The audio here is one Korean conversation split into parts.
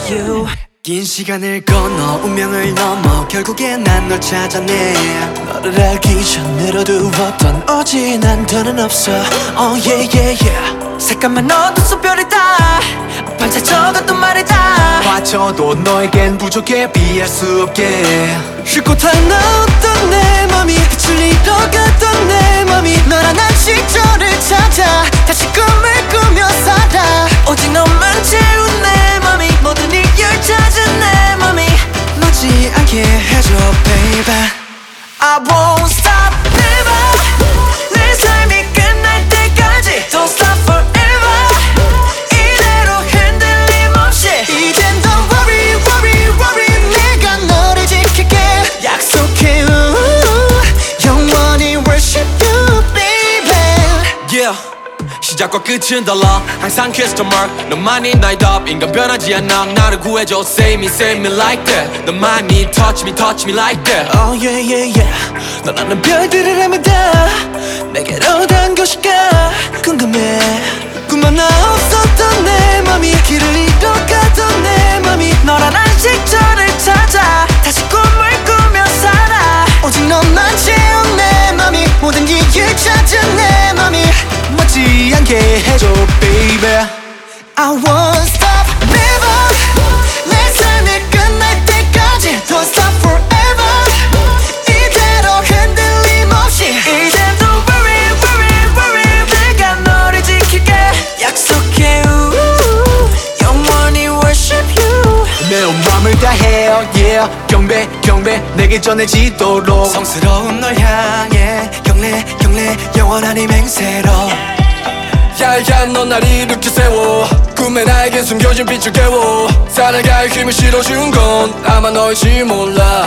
you. 긴 시간을 건너 운명을 넘어 결국엔 난 널 찾아내. 너를 알기 전으로 두었던 어진한 더는 없어. Oh yeah yeah yeah. 색감만 어두운 별이다. 반짝 적었던 말이다. 봐줘도 너에겐 부족해 비할 수 없게. 쉴곳 하나 없던 내 맘이 빛을 잃어갔던 내 맘이 너란 한 시절을 찾아 다시 꿈을 꾸며 살아. 오직 너만 채운 내 맘이 모든 이유를 찾은 내 맘이 놓지 않게 해줘 baby. I won't stop never. 내 삶이 끝날 때까지 Don't stop forever. 이대로 흔들림 없이 이젠 don't worry worry worry. 내가 너를 지킬게 약속해. 영원히 worship you baby. Yeah. 시작과 끝은 달라 항상 question mark. 너만이 나의 답 인간 변하지 않아. 나를 구해줘 save me like that. 너만이 touch me like that. Oh yeah yeah yeah. 넌 나는 별들을 헤매다 내게로 단 것일까 궁금해. 꿈 하나 없었던 내 맘이 길을 잃어가던 내 맘이 너란 한 시절을 찾아 다시 꿈을 꾸며 살아. 오직 너만 채운 내 맘이 모든 이유를 찾은 내 맘이 맞지 않게 해줘 baby. I won't stop never. 내 삶이 끝날 때까지 Don't stop forever. 이대로 흔들림 없이 이젠 don't worry worry worry. 내가 너를 지킬게 약속해. 영원히 worship you. 내 온 맘을 다해 yeah. 경배 내게 전해지도록 성스러운 널 향해 경례 영원한 이 맹세로. 야야 넌 날 일으켜 세워 꿈에 나에겐 숨겨진 빛을 깨워. 살아갈 힘을 실어준 건 아마 너일지 몰라.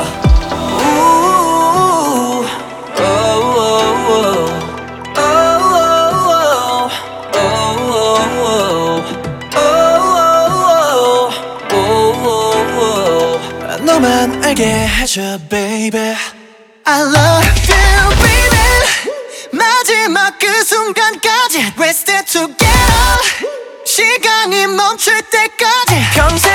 너만 알게 해줘 baby. I love you baby. 마지막 그 순간까지 We're still together. 시간이 멈출 때까지 평생